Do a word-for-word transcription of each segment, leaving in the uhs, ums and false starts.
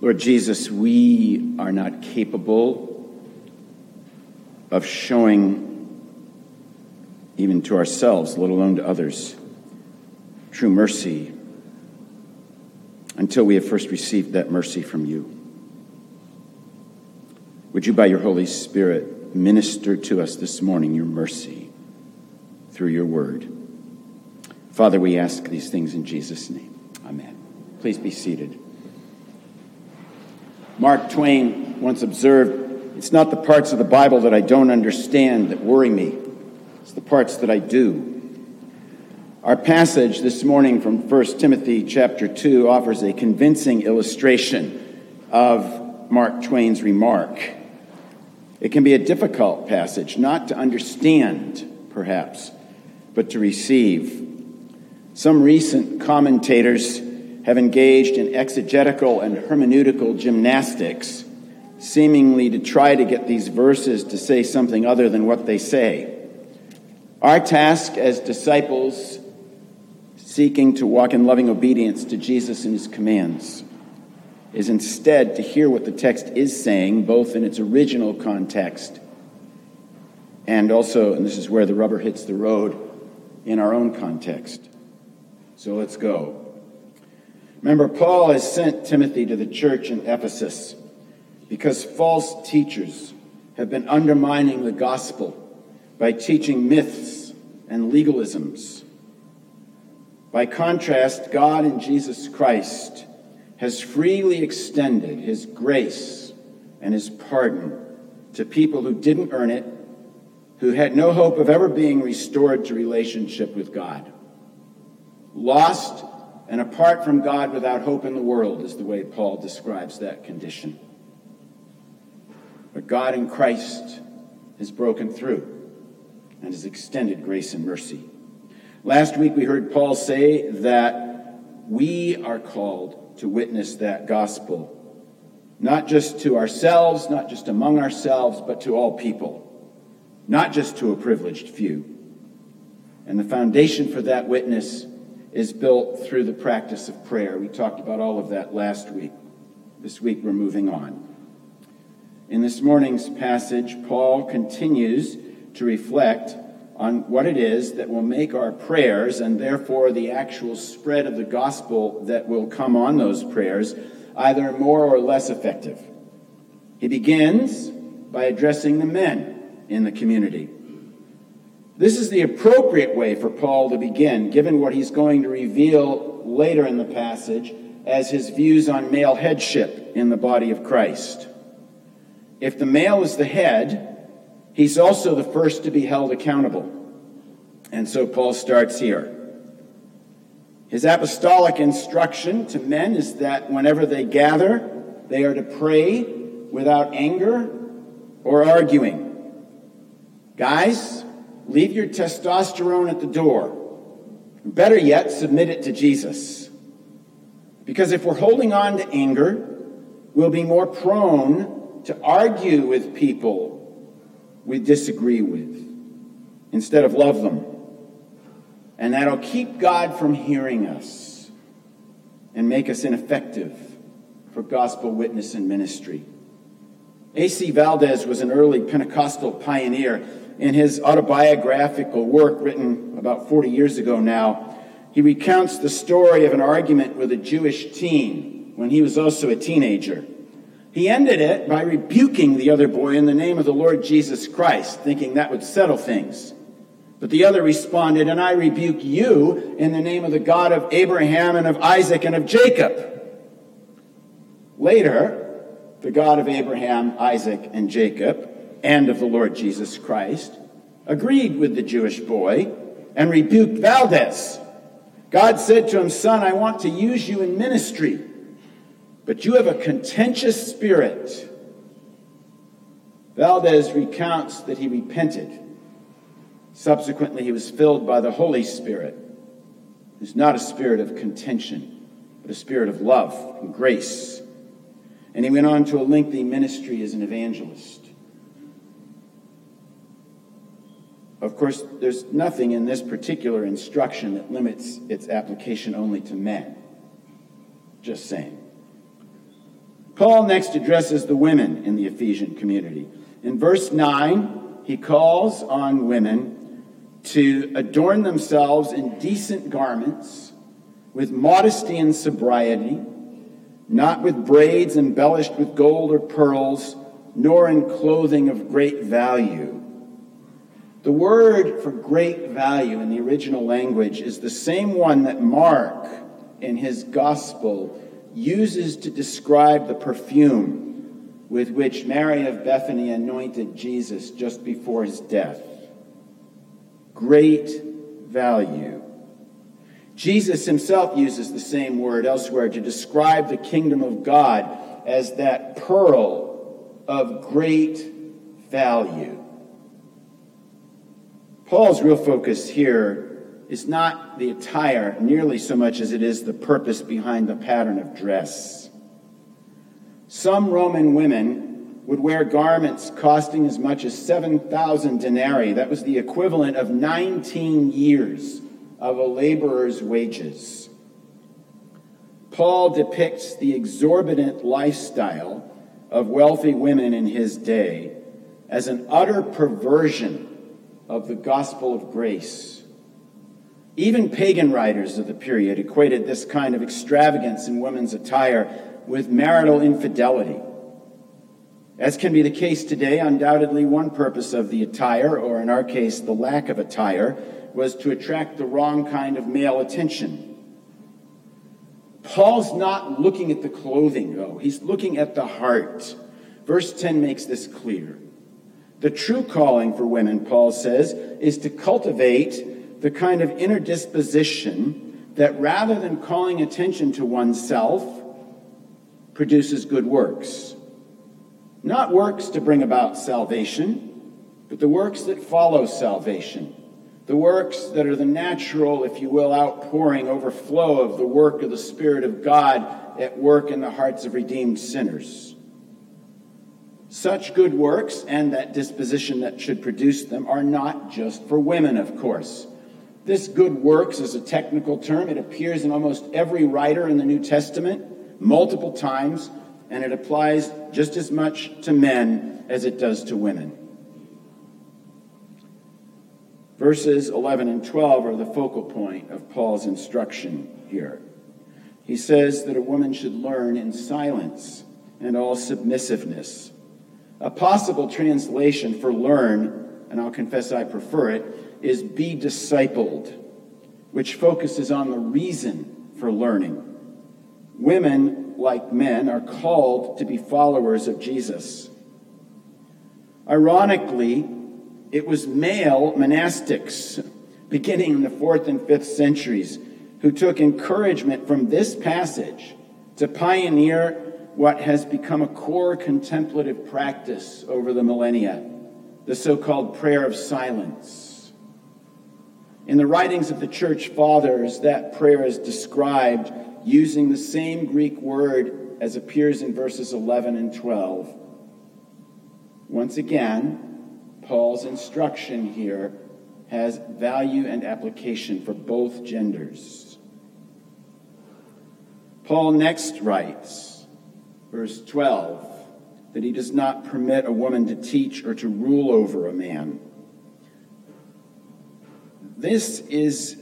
Lord Jesus, we are not capable of showing, even to ourselves, let alone to others, true mercy until we have first received that mercy from you. Would you, by your Holy Spirit, minister to us this morning your mercy through your word? Father, we ask these things in Jesus' name. Amen. Please be seated. Mark Twain once observed, "It's not the parts of the Bible that I don't understand that worry me. It's the parts that I do." Our passage this morning from First Timothy chapter two offers a convincing illustration of Mark Twain's remark. It can be a difficult passage, not to understand, perhaps, but to receive. Some recent commentators have engaged in exegetical and hermeneutical gymnastics, seemingly to try to get these verses to say something other than what they say. Our task as disciples seeking to walk in loving obedience to Jesus and his commands is instead to hear what the text is saying, both in its original context and also, and this is where the rubber hits the road, in our own context. So let's go. Remember, Paul has sent Timothy to the church in Ephesus because false teachers have been undermining the gospel by teaching myths and legalisms. By contrast, God in Jesus Christ has freely extended his grace and his pardon to people who didn't earn it, who had no hope of ever being restored to relationship with God. Lost and apart from God, without hope in the world, is the way Paul describes that condition. But God in Christ has broken through and has extended grace and mercy. Last week we heard Paul say that we are called to witness that gospel, not just to ourselves, not just among ourselves, but to all people, not just to a privileged few. And the foundation for that witness is built through the practice of prayer. We talked about all of that last week. This week we're moving on. In this morning's passage, Paul continues to reflect on what it is that will make our prayers, and therefore the actual spread of the gospel that will come on those prayers, either more or less effective. He begins by addressing the men in the community. This is the appropriate way for Paul to begin, given what he's going to reveal later in the passage as his views on male headship in the body of Christ. If the male is the head, he's also the first to be held accountable. And so Paul starts here. His apostolic instruction to men is that whenever they gather, they are to pray without anger or arguing. Guys, leave your testosterone at the door. Better yet, submit it to Jesus. Because if we're holding on to anger, we'll be more prone to argue with people we disagree with instead of love them. And that'll keep God from hearing us and make us ineffective for gospel witness and ministry. A C Valdez was an early Pentecostal pioneer. In his autobiographical work written about forty years ago now, he recounts the story of an argument with a Jewish teen when he was also a teenager. He ended it by rebuking the other boy in the name of the Lord Jesus Christ, thinking that would settle things. But the other responded, "And I rebuke you in the name of the God of Abraham and of Isaac and of Jacob." Later, the God of Abraham, Isaac, and Jacob, and of the Lord Jesus Christ, agreed with the Jewish boy and rebuked Valdez. God said to him, "Son, I want to use you in ministry, but you have a contentious spirit." Valdez recounts that he repented. Subsequently, he was filled by the Holy Spirit, who's not a spirit of contention, but a spirit of love and grace. And he went on to a lengthy ministry as an evangelist. Of course, there's nothing in this particular instruction that limits its application only to men. Just saying. Paul next addresses the women in the Ephesian community. In verse nine, he calls on women to adorn themselves in decent garments, with modesty and sobriety, not with braids embellished with gold or pearls, nor in clothing of great value. The word for great value in the original language is the same one that Mark, in his gospel, uses to describe the perfume with which Mary of Bethany anointed Jesus just before his death. Great value. Jesus himself uses the same word elsewhere to describe the kingdom of God as that pearl of great value. Paul's real focus here is not the attire nearly so much as it is the purpose behind the pattern of dress. Some Roman women would wear garments costing as much as seven thousand denarii. That was the equivalent of nineteen years of a laborer's wages. Paul depicts the exorbitant lifestyle of wealthy women in his day as an utter perversion of the gospel of grace. Even pagan writers of the period equated this kind of extravagance in women's attire with marital infidelity. As can be the case today, undoubtedly one purpose of the attire, or in our case, the lack of attire, was to attract the wrong kind of male attention. Paul's not looking at the clothing, though. He's looking at the heart. Verse ten makes this clear. The true calling for women, Paul says, is to cultivate the kind of inner disposition that rather than calling attention to oneself, produces good works. Not works to bring about salvation, but the works that follow salvation. The works that are the natural, if you will, outpouring, overflow of the work of the Spirit of God at work in the hearts of redeemed sinners. Such good works and that disposition that should produce them are not just for women, of course. This good works is a technical term. It appears in almost every writer in the New Testament multiple times, and it applies just as much to men as it does to women. Verses eleven and twelve are the focal point of Paul's instruction here. He says that a woman should learn in silence and all submissiveness. A possible translation for learn, and I'll confess I prefer it, is be discipled, which focuses on the reason for learning. Women, like men, are called to be followers of Jesus. Ironically, it was male monastics, beginning in the fourth and fifth centuries, who took encouragement from this passage to pioneer what has become a core contemplative practice over the millennia, the so-called prayer of silence. In the writings of the church fathers, that prayer is described using the same Greek word as appears in verses eleven and twelve. Once again, Paul's instruction here has value and application for both genders. Paul next writes, verse twelve, that he does not permit a woman to teach or to rule over a man. This is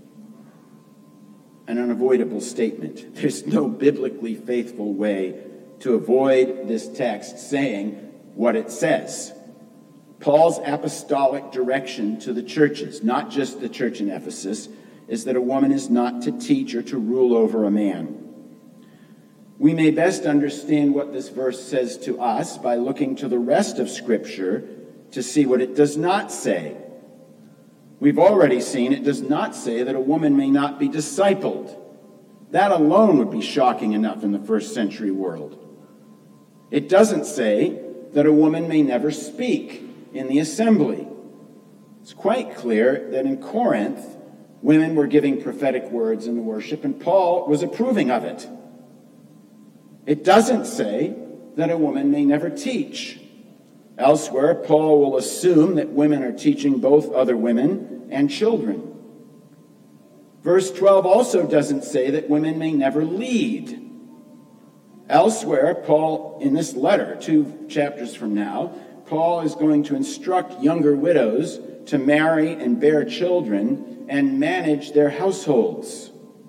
an unavoidable statement. There's no biblically faithful way to avoid this text saying what it says. Paul's apostolic direction to the churches, not just the church in Ephesus, is that a woman is not to teach or to rule over a man. We may best understand what this verse says to us by looking to the rest of Scripture to see what it does not say. We've already seen it does not say that a woman may not be discipled. That alone would be shocking enough in the first century world. It doesn't say that a woman may never speak in the assembly. It's quite clear that in Corinth, women were giving prophetic words in the worship, and Paul was approving of it. It doesn't say that a woman may never teach. Elsewhere, Paul will assume that women are teaching both other women and children. Verse twelve also doesn't say that women may never lead. Elsewhere, Paul, in this letter, two chapters from now, Paul is going to instruct younger widows to marry and bear children and manage their households.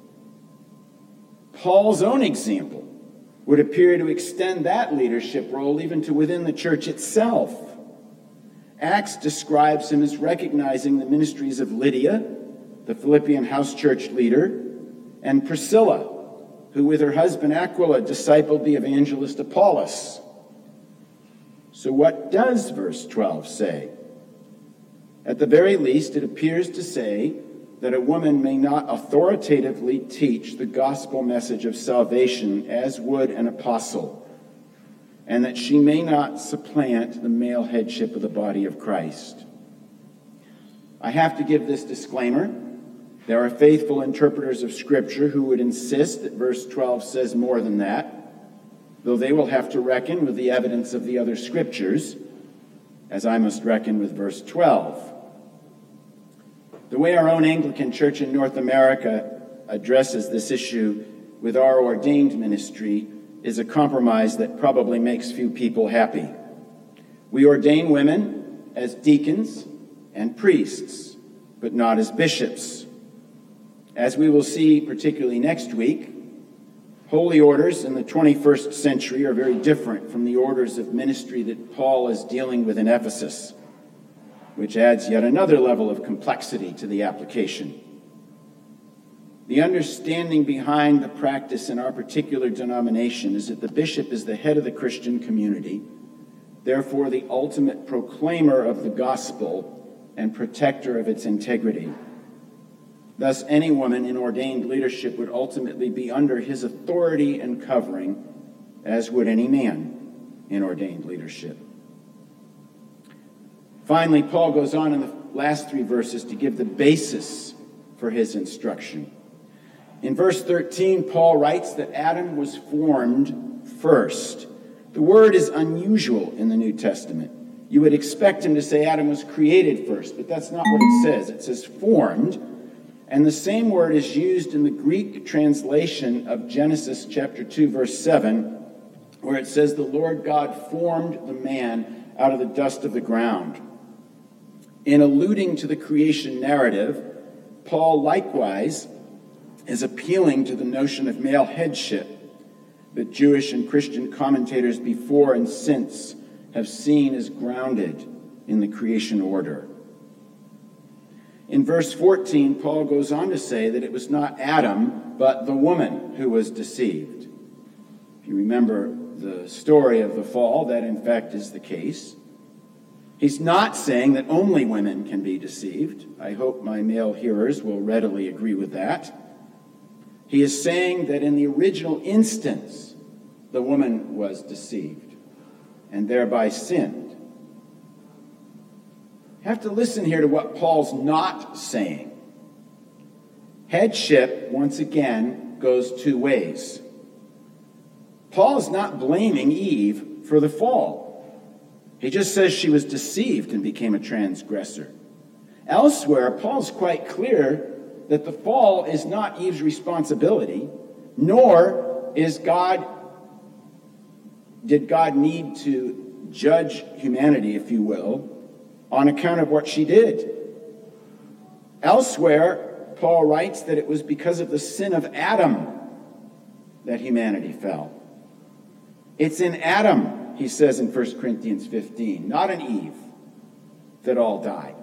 Paul's own example would appear to extend that leadership role even to within the church itself. Acts describes him as recognizing the ministries of Lydia, the Philippian house church leader, and Priscilla, who with her husband Aquila discipled the evangelist Apollos. So what does verse twelve say? At the very least, it appears to say that a woman may not authoritatively teach the gospel message of salvation as would an apostle, and that she may not supplant the male headship of the body of Christ. I have to give this disclaimer. There are faithful interpreters of Scripture who would insist that verse twelve says more than that, though they will have to reckon with the evidence of the other Scriptures, as I must reckon with verse twelve. The way our own Anglican Church in North America addresses this issue with our ordained ministry is a compromise that probably makes few people happy. We ordain women as deacons and priests, but not as bishops. As we will see, particularly next week, holy orders in the twenty-first century are very different from the orders of ministry that Paul is dealing with in Ephesus, which adds yet another level of complexity to the application. The understanding behind the practice in our particular denomination is that the bishop is the head of the Christian community, therefore the ultimate proclaimer of the gospel and protector of its integrity. Thus, any woman in ordained leadership would ultimately be under his authority and covering, as would any man in ordained leadership. Finally, Paul goes on in the last three verses to give the basis for his instruction. In verse thirteen, Paul writes that Adam was formed first. The word is unusual in the New Testament. You would expect him to say Adam was created first, but that's not what it says. It says formed. And the same word is used in the Greek translation of Genesis chapter two, verse seven, where it says, the Lord God formed the man out of the dust of the ground. In alluding to the creation narrative, Paul likewise is appealing to the notion of male headship that Jewish and Christian commentators before and since have seen as grounded in the creation order. In verse fourteen, Paul goes on to say that it was not Adam, but the woman who was deceived. If you remember the story of the fall, that in fact is the case. He's not saying that only women can be deceived. I hope my male hearers will readily agree with that. He is saying that in the original instance, the woman was deceived and thereby sinned. You have to listen here to what Paul's not saying. Headship, once again, goes two ways. Paul is not blaming Eve for the fall. He just says she was deceived and became a transgressor. Elsewhere, Paul's quite clear that the fall is not Eve's responsibility, nor is God, did God need to judge humanity, if you will, on account of what she did. Elsewhere, Paul writes that it was because of the sin of Adam that humanity fell. It's in Adam, he says in First Corinthians fifteen, not in Eve, that all died.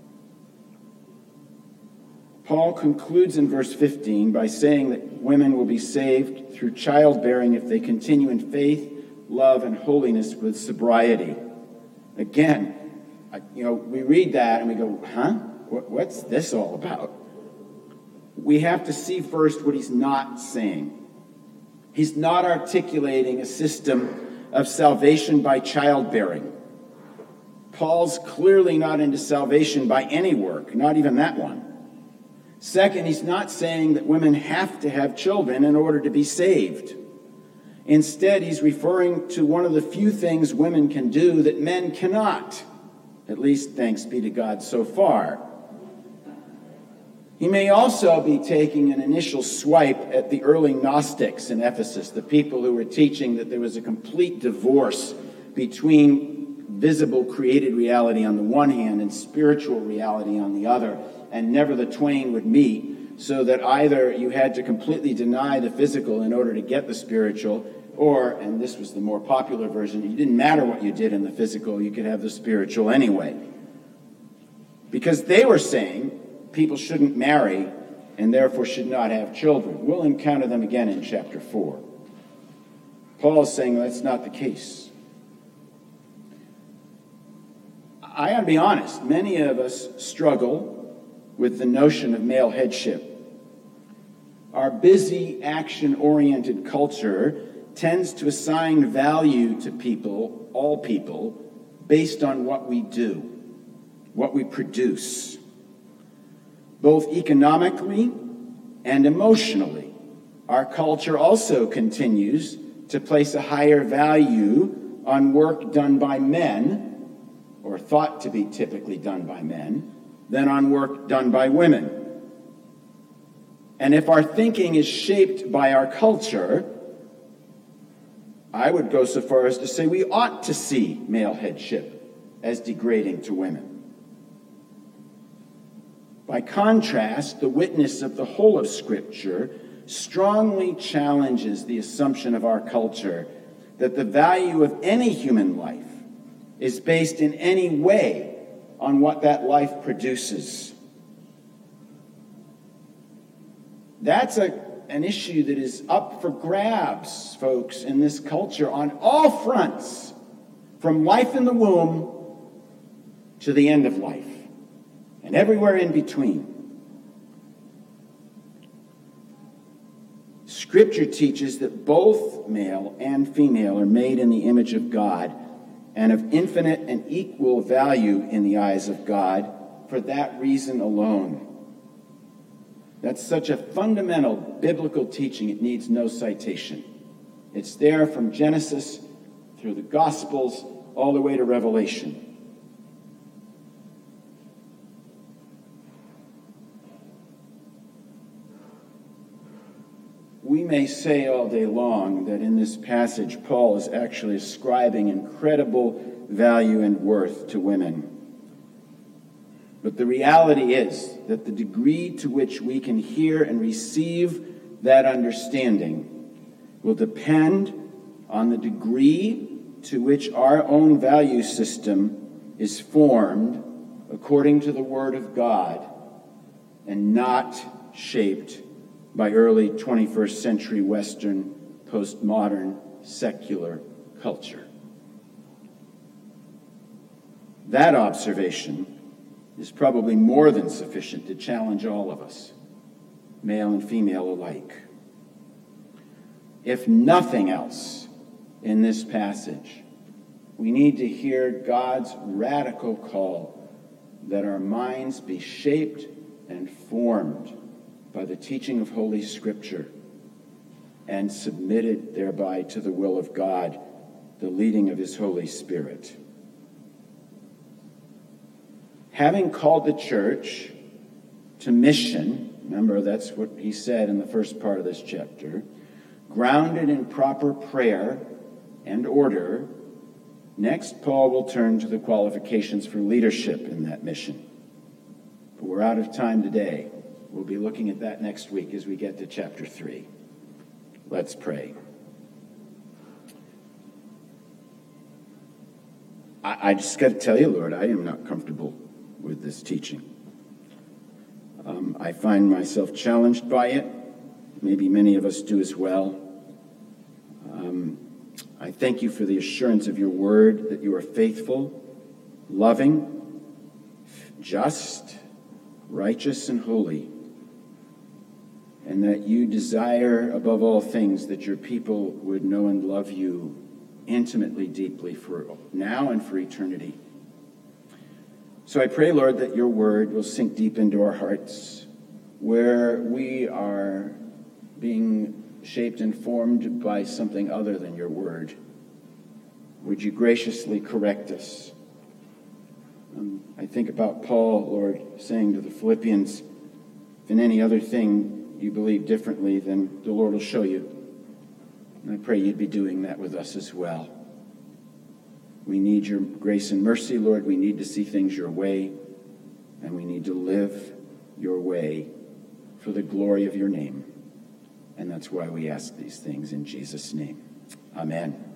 Paul concludes in verse fifteen by saying that women will be saved through childbearing if they continue in faith, love, and holiness with sobriety. Again, you know, we read that and we go, huh? What's this all about? We have to see first what he's not saying. He's not articulating a system of salvation by childbearing. Paul's clearly not into salvation by any work, not even that one. Second, he's not saying that women have to have children in order to be saved. Instead, he's referring to one of the few things women can do that men cannot. At least, thanks be to God so far. He may also be taking an initial swipe at the early Gnostics in Ephesus, the people who were teaching that there was a complete divorce between visible created reality on the one hand and spiritual reality on the other, and never the twain would meet, so that either you had to completely deny the physical in order to get the spiritual, or, and this was the more popular version, it didn't matter what you did in the physical, you could have the spiritual anyway. Because they were saying people shouldn't marry and therefore should not have children. We'll encounter them again in chapter four. Paul is saying that's not the case. I gotta be honest, many of us struggle with the notion of male headship. Our busy, action-oriented culture tends to assign value to people, all people, based on what we do, what we produce, both economically and emotionally. Our culture also continues to place a higher value on work done by men, or thought to be typically done by men, than on work done by women. And if our thinking is shaped by our culture, I would go so far as to say we ought to see male headship as degrading to women. By contrast, the witness of the whole of Scripture strongly challenges the assumption of our culture that the value of any human life is based in any way on what that life produces. That's a, an issue that is up for grabs, folks, in this culture on all fronts, from life in the womb to the end of life, and everywhere in between. Scripture teaches that both male and female are made in the image of God and of infinite and equal value in the eyes of God for that reason alone. That's such a fundamental biblical teaching, it needs no citation. It's there from Genesis through the Gospels all the way to Revelation. We may say all day long that in this passage, Paul is actually ascribing incredible value and worth to women. But the reality is that the degree to which we can hear and receive that understanding will depend on the degree to which our own value system is formed according to the Word of God and not shaped by early twenty-first century Western, postmodern, secular culture. That observation is probably more than sufficient to challenge all of us, male and female alike. If nothing else in this passage, we need to hear God's radical call that our minds be shaped and formed by the teaching of Holy Scripture and submitted thereby to the will of God, the leading of His Holy Spirit. Having called the church to mission, remember that's what he said in the first part of this chapter, grounded in proper prayer and order, next Paul will turn to the qualifications for leadership in that mission. But we're out of time today. We'll be looking at that next week as we get to chapter three. Let's pray. I, I just got to tell you, Lord, I am not comfortable with this teaching. Um, I find myself challenged by it. Maybe many of us do as well. Um, I thank you for the assurance of your word that you are faithful, loving, just, righteous, and holy, and that you desire above all things that your people would know and love you intimately, deeply, for now and for eternity. So I pray, Lord, that your word will sink deep into our hearts, where we are being shaped and formed by something other than your word. Would you graciously correct us? Um, I think about Paul, Lord, saying to the Philippians, If in any other thing you believe differently, then the Lord will show you. And I pray you'd be doing that with us as well. We need your grace and mercy, Lord. We need to see things your way, and we need to live your way for the glory of your name. And that's why we ask these things in Jesus' name. Amen.